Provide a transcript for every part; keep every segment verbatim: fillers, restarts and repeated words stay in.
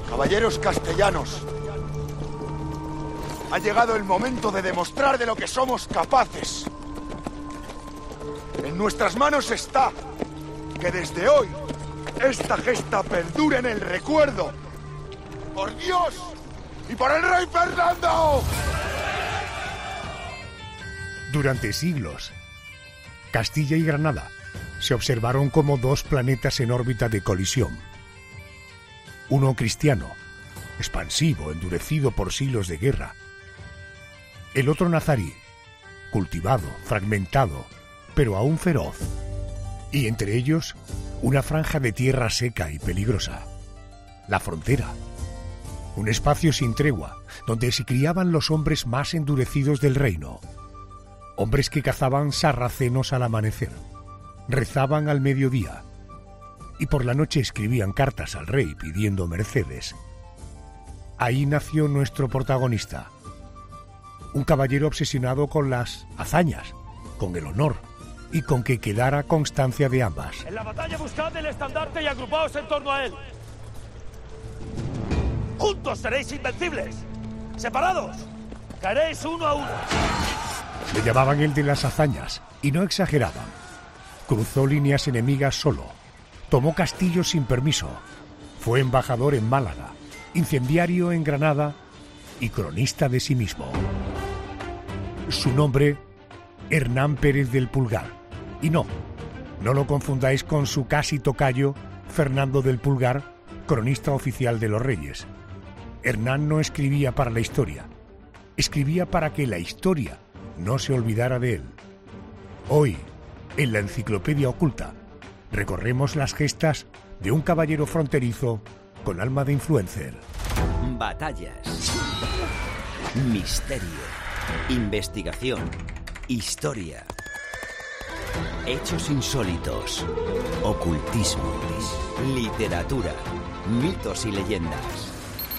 Caballeros castellanos, ha llegado el momento de demostrar de lo que somos capaces. En nuestras manos está que desde hoy esta gesta perdure en el recuerdo. ¡Por Dios y por el rey Fernando! Durante siglos, Castilla y Granada se observaron como dos planetas en órbita de colisión. Uno cristiano, expansivo, endurecido por siglos de guerra. El otro nazarí, cultivado, fragmentado, pero aún feroz. Y entre ellos, una franja de tierra seca y peligrosa. La frontera. Un espacio sin tregua, donde se criaban los hombres más endurecidos del reino. Hombres que cazaban sarracenos al amanecer, rezaban al mediodía y por la noche escribían cartas al rey pidiendo mercedes. Ahí nació nuestro protagonista, un caballero obsesionado con las hazañas, con el honor y con que quedara constancia de ambas. En la batalla buscad el estandarte y agrupaos en torno a él. Juntos seréis invencibles. Separados, caeréis uno a uno. Le llamaban el de las hazañas, y no exageraban. Cruzó líneas enemigas solo, tomó castillos sin permiso, fue embajador en Málaga, incendiario en Granada y cronista de sí mismo. Su nombre, Hernán Pérez del Pulgar. Y no, no lo confundáis con su casi tocayo, Fernando del Pulgar, cronista oficial de los reyes. Hernán no escribía para la historia, escribía para que la historia no se olvidara de él. Hoy, en la Enciclopedia Oculta, recorremos las gestas de un caballero fronterizo con alma de influencer. Batallas, misterio, investigación, historia, hechos insólitos, ocultismo, literatura, mitos y leyendas.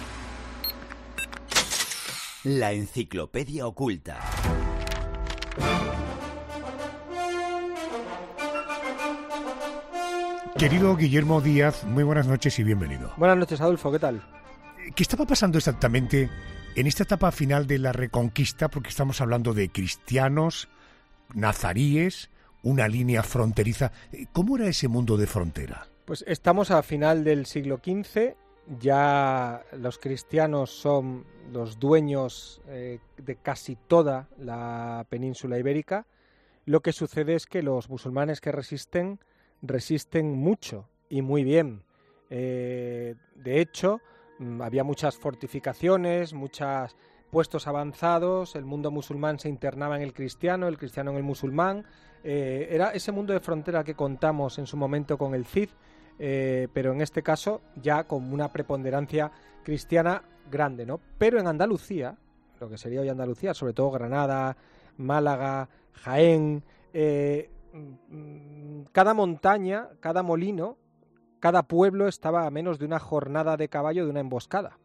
La Enciclopedia Oculta. Querido Guillermo Díaz, muy buenas noches y bienvenido. Buenas noches, Adolfo, ¿qué tal? ¿Qué estaba pasando exactamente en esta etapa final de la Reconquista? Porque estamos hablando de cristianos, nazaríes, una línea fronteriza. ¿Cómo era ese mundo de frontera? Pues estamos a final del siglo quince, ya los cristianos son los dueños eh, de casi toda la península ibérica. Lo que sucede es que los musulmanes que resisten, resisten mucho y muy bien. Eh, de hecho, había muchas fortificaciones, muchos puestos avanzados, el mundo musulmán se internaba en el cristiano, el cristiano en el musulmán. Eh, era ese mundo de frontera que contamos en su momento con el Cid, eh, pero en este caso ya con una preponderancia cristiana grande, ¿no? Pero en Andalucía, lo que sería hoy Andalucía, sobre todo Granada, Málaga, Jaén, eh, cada montaña, cada molino, cada pueblo estaba a menos de una jornada de caballo de una emboscada.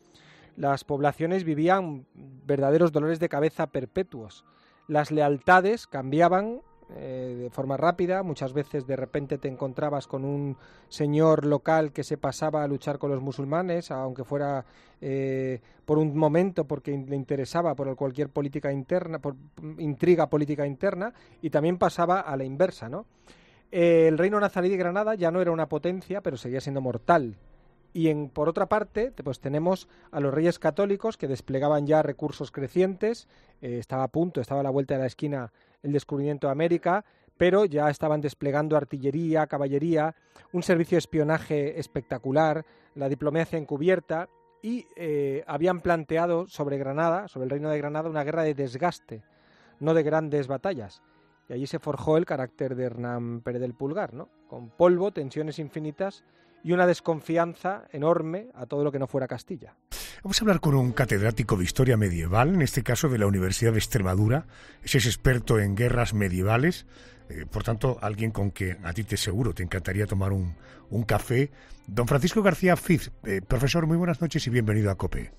Las poblaciones vivían verdaderos dolores de cabeza perpetuos. Las lealtades cambiaban eh, de forma rápida. Muchas veces de repente te encontrabas con un señor local que se pasaba a luchar con los musulmanes, aunque fuera eh, por un momento porque le interesaba por cualquier política interna, por intriga política interna, y también pasaba a la inversa, ¿no? Eh, el reino nazarí de Granada ya no era una potencia, pero seguía siendo mortal. Y en, por otra parte, pues tenemos a los reyes católicos que desplegaban ya recursos crecientes. Eh, estaba a punto, estaba a la vuelta de la esquina el descubrimiento de América, pero ya estaban desplegando artillería, caballería, un servicio de espionaje espectacular, la diplomacia encubierta, y eh, habían planteado sobre Granada, sobre el reino de Granada, una guerra de desgaste, no de grandes batallas. Y allí se forjó el carácter de Hernán Pérez del Pulgar, ¿no? Con polvo, tensiones infinitas y una desconfianza enorme a todo lo que no fuera Castilla. Vamos a hablar con un catedrático de historia medieval, en este caso de la Universidad de Extremadura. Ese es experto en guerras medievales, eh, por tanto, alguien con que a ti te seguro te encantaría tomar un, un café. Don Francisco García Fiz, eh, profesor, muy buenas noches y bienvenido a COPE.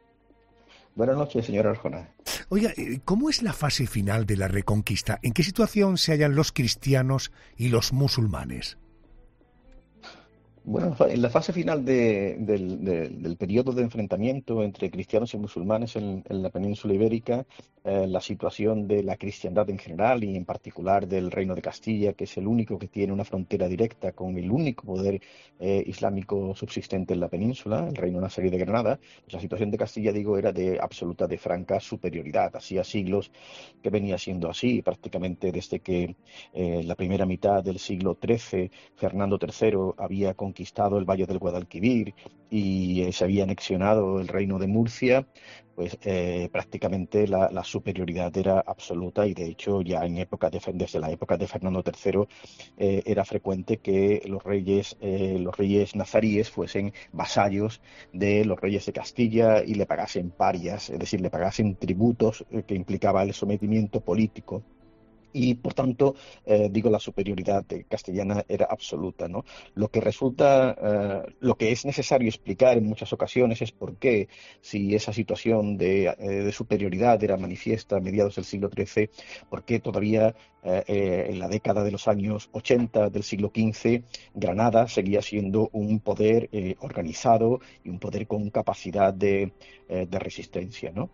Buenas noches, señor Arjona. Oiga, ¿cómo es la fase final de la Reconquista? ¿En qué situación se hallan los cristianos y los musulmanes? Bueno, en la fase final de- del, de- del periodo de enfrentamiento entre cristianos y musulmanes en, en la península ibérica, eh, la situación de la cristiandad en general y en particular del Reino de Castilla, que es el único que tiene una frontera directa con el único poder eh, islámico subsistente en la península, el Reino nazarí de Granada, pues la situación de Castilla, digo, era de absoluta, de franca superioridad. Hacía siglos que venía siendo así, prácticamente desde que eh, la primera mitad del siglo trece Fernando tercero había conquistado el Valle del Guadalquivir y eh, se había anexionado el reino de Murcia, pues eh, prácticamente la, la superioridad era absoluta y de hecho ya en época de, desde la época de Fernando tercero eh, era frecuente que los reyes, eh, los reyes nazaríes fuesen vasallos de los reyes de Castilla y le pagasen parias, es decir, le pagasen tributos eh, que implicaba el sometimiento político. Y por tanto, eh, digo, la superioridad castellana era absoluta, ¿no? Lo que resulta, eh, lo que es necesario explicar en muchas ocasiones es por qué, si esa situación de, eh, de superioridad era manifiesta a mediados del siglo trece, por qué todavía eh, eh, en la década de los años ochenta del siglo quince, Granada seguía siendo un poder eh, organizado y un poder con capacidad de, eh, de resistencia, ¿no?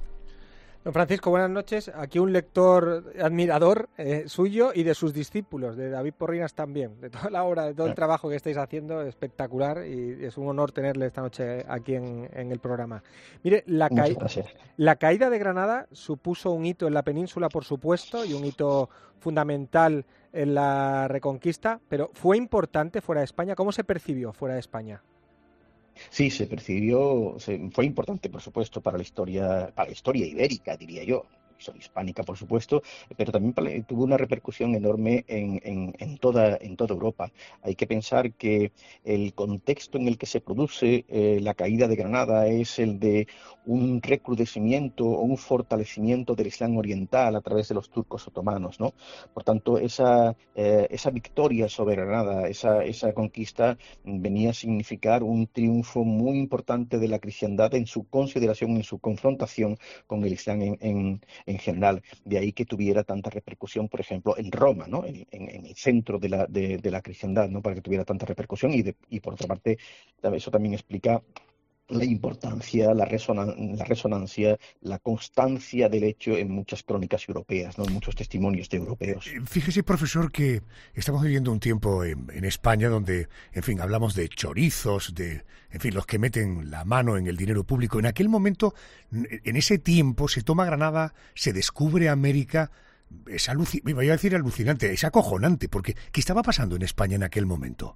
Don Francisco, buenas noches. Aquí un lector admirador eh, suyo y de sus discípulos, de David Porrinas también, de toda la obra, de todo el trabajo que estáis haciendo, espectacular, y es un honor tenerle esta noche aquí en, en el programa. Mire, la, ca la caída de Granada supuso un hito en la península, por supuesto, y un hito fundamental en la Reconquista, pero ¿fue importante fuera de España? ¿Cómo se percibió fuera de España? Sí, se percibió, se, fue importante, por supuesto, para la historia, para la historia ibérica, diría yo, historia hispánica, por supuesto, pero también para, tuvo una repercusión enorme en, en, en, toda, en toda Europa. Hay que pensar que el contexto en el que se produce eh, la caída de Granada es el de un recrudecimiento o un fortalecimiento del Islam oriental a través de los turcos otomanos, ¿no? Por tanto, esa, eh, esa victoria sobre Granada, esa, esa conquista venía a significar un triunfo muy importante de la cristiandad en su consideración, en su confrontación con el Islam en, en, en general. De ahí que tuviera tanta repercusión, por ejemplo, en Roma, ¿no? en, en, en el centro de la, de, de la cristiandad, ¿no? Para que tuviera tanta repercusión y, de, y por otra parte, eso también explica la importancia, la, resonan la resonancia, la constancia del hecho en muchas crónicas europeas, ¿no? En muchos testimonios de europeos. Fíjese, profesor, que estamos viviendo un tiempo en, en España donde, en fin, hablamos de chorizos, de, en fin, los que meten la mano en el dinero público. En aquel momento, en ese tiempo, se toma Granada, se descubre América. Es alucinante, voy a decir alucinante, es acojonante, porque ¿qué estaba pasando en España en aquel momento?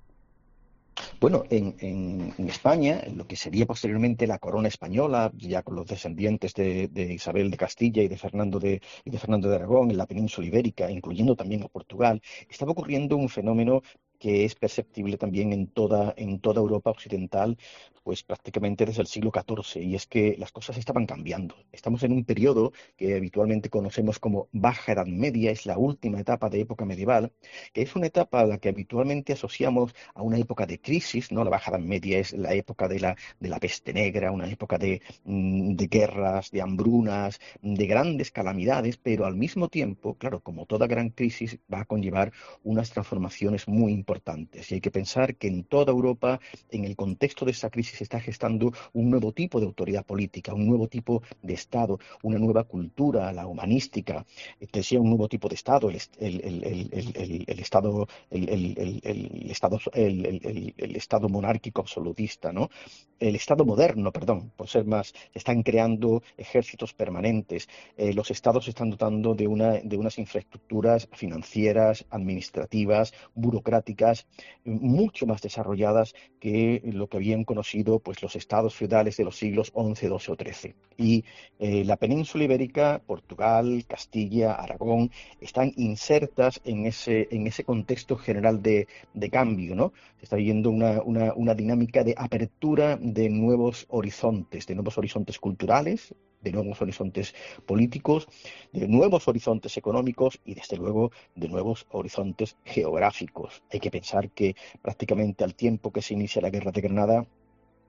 Bueno, en, en, en España, en lo que sería posteriormente la corona española, ya con los descendientes de, de Isabel de Castilla y de Fernando de, y de Fernando de Aragón en la península ibérica, incluyendo también a Portugal, estaba ocurriendo un fenómeno que es perceptible también en toda, en toda Europa occidental, pues prácticamente desde el siglo catorce, y es que las cosas estaban cambiando. Estamos en un periodo que habitualmente conocemos como Baja Edad Media, es la última etapa de época medieval, que es una etapa a la que habitualmente asociamos a una época de crisis, ¿no? La Baja Edad Media es la época de la, de la peste negra, una época de, de guerras, de hambrunas, de grandes calamidades, pero al mismo tiempo, claro, como toda gran crisis, va a conllevar unas transformaciones muy importantes. Y hay que pensar que en toda Europa, en el contexto de esa crisis, se está gestando un nuevo tipo de autoridad política, un nuevo tipo de Estado, una nueva cultura, la humanística, te decía un nuevo tipo de Estado, el, el, el, el, el, el Estado, el, el, el, el Estado, el, el, el Estado monárquico absolutista, ¿no? El Estado moderno, perdón, por ser más, están creando ejércitos permanentes, eh, los Estados se están dotando de, una, de unas infraestructuras financieras, administrativas, burocráticas, mucho más desarrolladas que lo que habían conocido pues los estados feudales de los siglos once, doce o trece. Y eh, la península ibérica, Portugal, Castilla, Aragón, están insertas en ese, en ese contexto general de, de cambio, ¿no? Se está viviendo una, una, una dinámica de apertura de nuevos horizontes, de nuevos horizontes culturales, de nuevos horizontes políticos, de nuevos horizontes económicos y, desde luego, de nuevos horizontes geográficos. Hay que pensar que prácticamente al tiempo que se inicia la Guerra de Granada,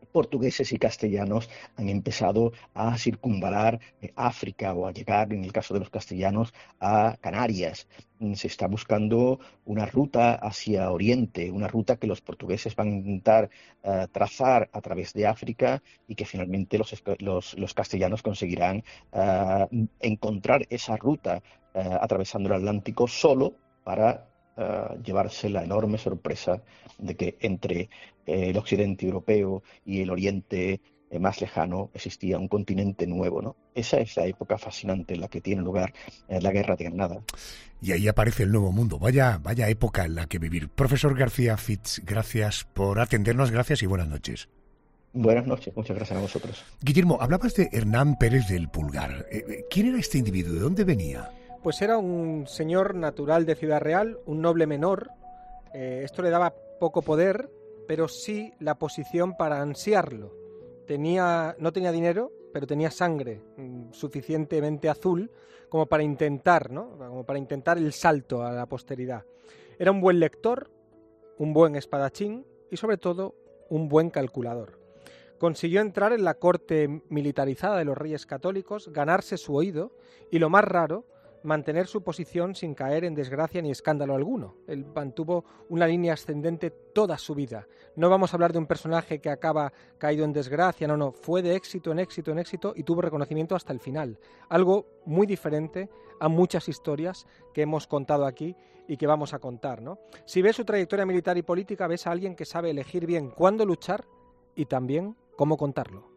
portugueses y castellanos han empezado a circunvalar eh, África o a llegar, en el caso de los castellanos, a Canarias. Se está buscando una ruta hacia Oriente, una ruta que los portugueses van a intentar uh, trazar a través de África y que finalmente los, los, los castellanos conseguirán uh, encontrar esa ruta uh, atravesando el Atlántico solo para Uh, llevarse la enorme sorpresa de que entre eh, el occidente europeo y el oriente eh, más lejano existía un continente nuevo, ¿no? Esa es la época fascinante en la que tiene lugar eh, la Guerra de Granada. Y ahí aparece el Nuevo Mundo. Vaya, vaya época en la que vivir. Profesor García Fitz, gracias por atendernos, gracias y buenas noches. Buenas noches, muchas gracias a vosotros. Guillermo, hablabas de Hernán Pérez del Pulgar. ¿Quién era este individuo? ¿De dónde venía? Pues era un señor natural de Ciudad Real, un noble menor. Eh, esto le daba poco poder, pero sí la posición para ansiarlo. Tenía, no tenía dinero, pero tenía sangre mmm, suficientemente azul como para intentar, ¿no? Como para intentar el salto a la posteridad. Era un buen lector, un buen espadachín y sobre todo un buen calculador. Consiguió entrar en la corte militarizada de los reyes católicos, ganarse su oído y, lo más raro, mantener su posición sin caer en desgracia ni escándalo alguno. Él mantuvo una línea ascendente toda su vida. No vamos a hablar de un personaje que acaba caído en desgracia, no, no, fue de éxito en éxito en éxito y tuvo reconocimiento hasta el final. Algo muy diferente a muchas historias que hemos contado aquí y que vamos a contar, ¿no? Si ves su trayectoria militar y política, ves a alguien que sabe elegir bien cuándo luchar y también cómo contarlo.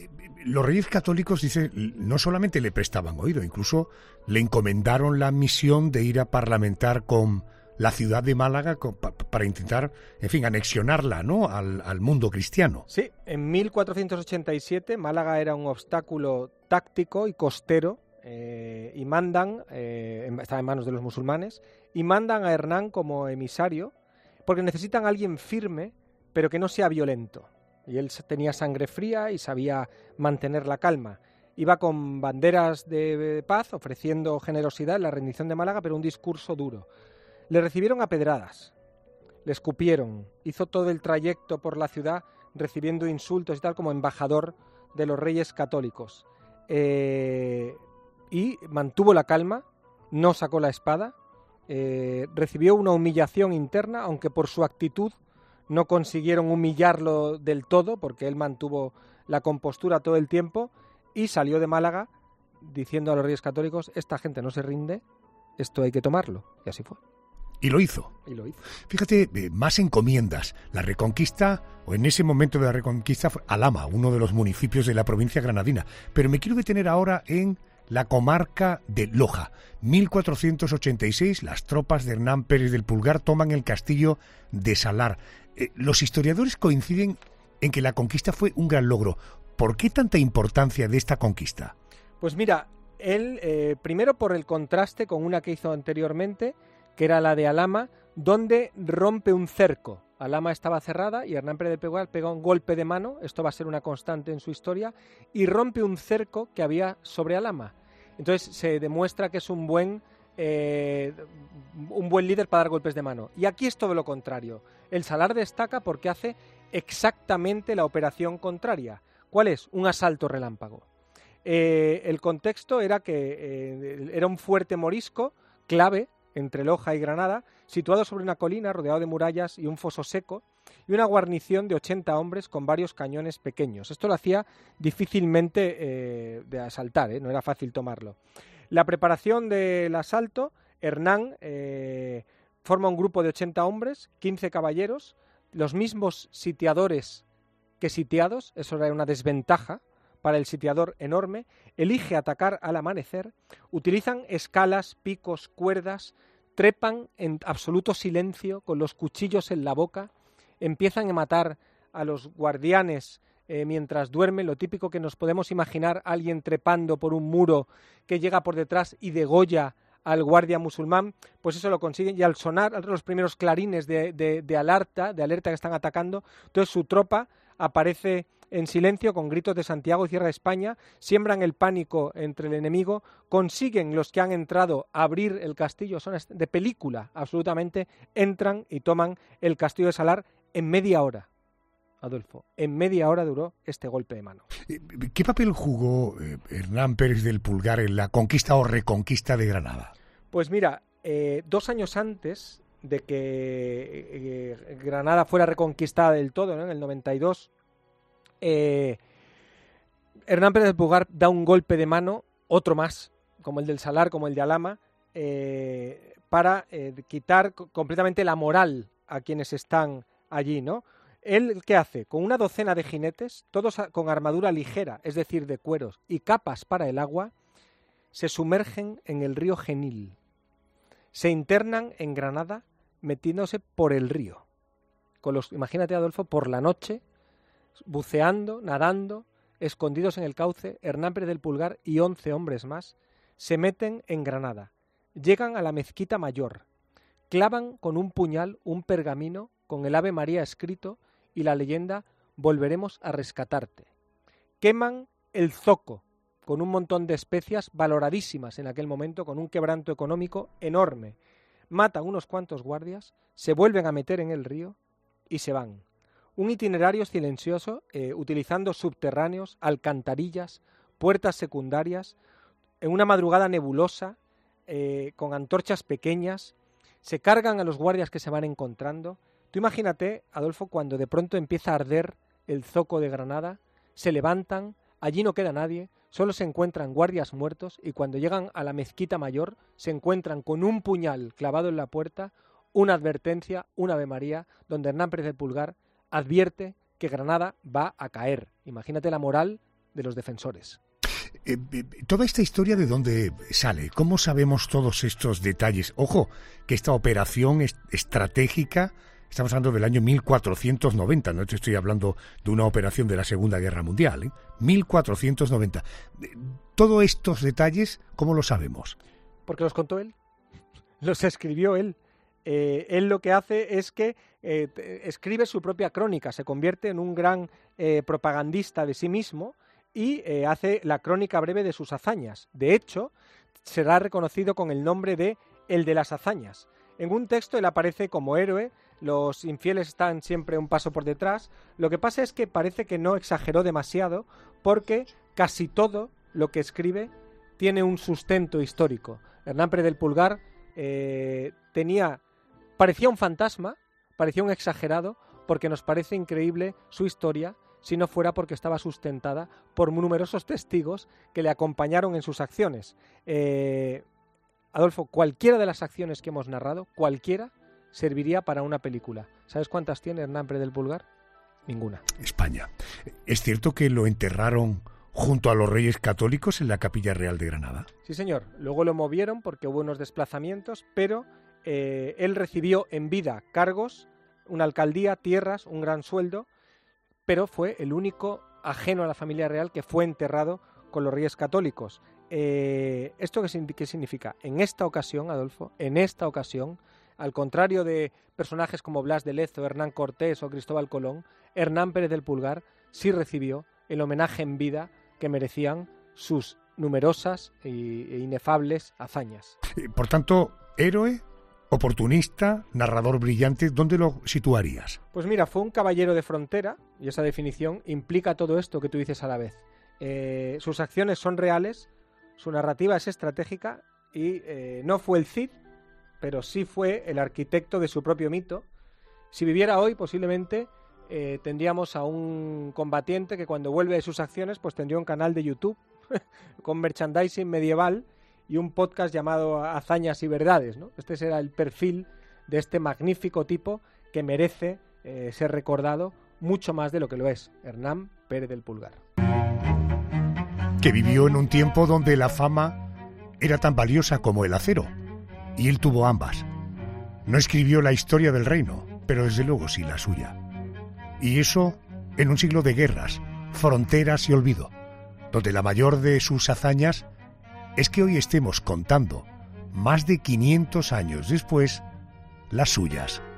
Los reyes católicos, dice, no solamente le prestaban oído, incluso le encomendaron la misión de ir a parlamentar con la ciudad de Málaga con, pa, para intentar, en fin, anexionarla, ¿no?, al, al mundo cristiano. Sí, en mil cuatrocientos ochenta y siete Málaga era un obstáculo táctico y costero eh, y mandan, eh, estaba en manos de los musulmanes, y mandan a Hernán como emisario porque necesitan a alguien firme pero que no sea violento. Y él tenía sangre fría y sabía mantener la calma. Iba con banderas de paz, ofreciendo generosidad en la rendición de Málaga, pero un discurso duro. Le recibieron a pedradas, le escupieron, hizo todo el trayecto por la ciudad recibiendo insultos y tal como embajador de los reyes católicos. Eh, y mantuvo la calma, no sacó la espada, eh, recibió una humillación interna, aunque por su actitud no consiguieron humillarlo del todo, porque él mantuvo la compostura todo el tiempo y salió de Málaga diciendo a los reyes católicos: esta gente no se rinde, esto hay que tomarlo. Y así fue. Y lo hizo. Y lo hizo. Fíjate, más encomiendas. La Reconquista, o en ese momento de la Reconquista, fue Alhama, uno de los municipios de la provincia granadina. Pero me quiero detener ahora en la comarca de Loja. mil cuatrocientos ochenta y seis, las tropas de Hernán Pérez del Pulgar toman el castillo de Salar. Eh, los historiadores coinciden en que la conquista fue un gran logro. ¿Por qué tanta importancia de esta conquista? Pues mira, él, eh, primero por el contraste con una que hizo anteriormente, que era la de Alhama, donde rompe un cerco. Alhama estaba cerrada y Hernán Pérez del Pulgar pega un golpe de mano, esto va a ser una constante en su historia, y rompe un cerco que había sobre Alhama. Entonces se demuestra que es un buen, eh, un buen líder para dar golpes de mano. Y aquí es todo lo contrario. El Salar destaca porque hace exactamente la operación contraria. ¿Cuál es? Un asalto relámpago. Eh, el contexto era que eh, era un fuerte morisco clave entre Loja y Granada, situado sobre una colina rodeado de murallas y un foso seco, y una guarnición de ochenta hombres con varios cañones pequeños. Esto lo hacía difícilmente eh, de asaltar, ¿eh? No era fácil tomarlo. La preparación del asalto, Hernán eh, forma un grupo de ochenta hombres, quince caballeros, los mismos sitiadores que sitiados, eso era una desventaja para el sitiador enorme, elige atacar al amanecer, utilizan escalas, picos, cuerdas, trepan en absoluto silencio con los cuchillos en la boca, empiezan a matar a los guardianes eh, mientras duermen, lo típico que nos podemos imaginar, alguien trepando por un muro que llega por detrás y degolla al guardia musulmán, pues eso lo consiguen, y al sonar los primeros clarines de, de, de alerta, de alerta que están atacando, entonces su tropa aparece en silencio con gritos de Santiago y Cierra España, siembran el pánico entre el enemigo, consiguen los que han entrado a abrir el castillo, son de película absolutamente, entran y toman el castillo de Salar en media hora. Adolfo. En media hora duró este golpe de mano. ¿Qué papel jugó eh, Hernán Pérez del Pulgar en la conquista o reconquista de Granada? Pues mira, eh, dos años antes de que eh, Granada fuera reconquistada del todo, ¿no? En el noventa y dos, eh, Hernán Pérez del Pulgar da un golpe de mano, otro más, como el del Salar, como el de Alhama, eh, para eh, quitar completamente la moral a quienes están allí, ¿no? Él, ¿qué hace? Con una docena de jinetes, todos con armadura ligera, es decir, de cueros, y capas para el agua, se sumergen en el río Genil. Se internan en Granada metiéndose por el río. Con los, imagínate, Adolfo, por la noche, buceando, nadando, escondidos en el cauce, Hernán Pérez del Pulgar y once hombres más se meten en Granada. Llegan a la mezquita mayor, clavan con un puñal un pergamino con el Ave María escrito y la leyenda «Volveremos a rescatarte». Queman el zoco con un montón de especias valoradísimas en aquel momento, con un quebranto económico enorme. Matan unos cuantos guardias, se vuelven a meter en el río y se van. Un itinerario silencioso, eh, utilizando subterráneos, alcantarillas, puertas secundarias, en una madrugada nebulosa, eh, con antorchas pequeñas, se cargan a los guardias que se van encontrando. Tú imagínate, Adolfo, cuando de pronto empieza a arder el zoco de Granada, se levantan, allí no queda nadie, solo se encuentran guardias muertos y cuando llegan a la mezquita mayor se encuentran con un puñal clavado en la puerta, una advertencia, un Ave María, donde Hernán Pérez del Pulgar advierte que Granada va a caer. Imagínate la moral de los defensores. Eh, eh, toda esta historia, ¿de dónde sale? ¿Cómo sabemos todos estos detalles? Ojo, que esta operación es estratégica, estamos hablando del año mil cuatrocientos noventa, no te estoy hablando de una operación de la Segunda Guerra Mundial, ¿eh? mil cuatrocientos noventa. Todos estos detalles, ¿cómo los sabemos? Porque los contó él, los escribió él. Eh, él lo que hace es que eh, escribe su propia crónica, se convierte en un gran eh, propagandista de sí mismo y eh, hace la crónica breve de sus hazañas. De hecho, será reconocido con el nombre de El de las Hazañas. En un texto él aparece como héroe, los infieles están siempre un paso por detrás. Lo que pasa es que parece que no exageró demasiado porque casi todo lo que escribe tiene un sustento histórico. Hernán Pérez del Pulgar eh, tenía... Parecía un fantasma, parecía un exagerado, porque nos parece increíble su historia, si no fuera porque estaba sustentada por numerosos testigos que le acompañaron en sus acciones. Eh, Adolfo, cualquiera de las acciones que hemos narrado, cualquiera, serviría para una película. ¿Sabes cuántas tiene Hernán Pérez del Pulgar? Ninguna. España. ¿Es cierto que lo enterraron junto a los Reyes Católicos en la Capilla Real de Granada? Sí, señor. Luego lo movieron porque hubo unos desplazamientos, pero... Eh, él recibió en vida cargos, una alcaldía, tierras, un gran sueldo, pero fue el único ajeno a la familia real que fue enterrado con los Reyes Católicos. Eh, ¿Esto qué, qué significa? En esta ocasión, Adolfo, en esta ocasión, al contrario de personajes como Blas de Lezo, Hernán Cortés o Cristóbal Colón, Hernán Pérez del Pulgar sí recibió el homenaje en vida que merecían sus numerosas e inefables hazañas. Por tanto, héroe, oportunista, narrador brillante, ¿dónde lo situarías? Pues mira, fue un caballero de frontera, y esa definición implica todo esto que tú dices a la vez. Eh, sus acciones son reales, su narrativa es estratégica, y eh, no fue el Cid, pero sí fue el arquitecto de su propio mito. Si viviera hoy, posiblemente eh, tendríamos a un combatiente que cuando vuelve de sus acciones, pues tendría un canal de YouTube con merchandising medieval, y un podcast llamado Hazañas y Verdades, ¿no? Este será el perfil de este magnífico tipo que merece eh, ser recordado mucho más de lo que lo es, Hernán Pérez del Pulgar. Que vivió en un tiempo donde la fama era tan valiosa como el acero, y él tuvo ambas. No escribió la historia del reino, pero desde luego sí la suya. Y eso en un siglo de guerras, fronteras y olvido, donde la mayor de sus hazañas es que hoy estemos contando, más de quinientos años después, las suyas.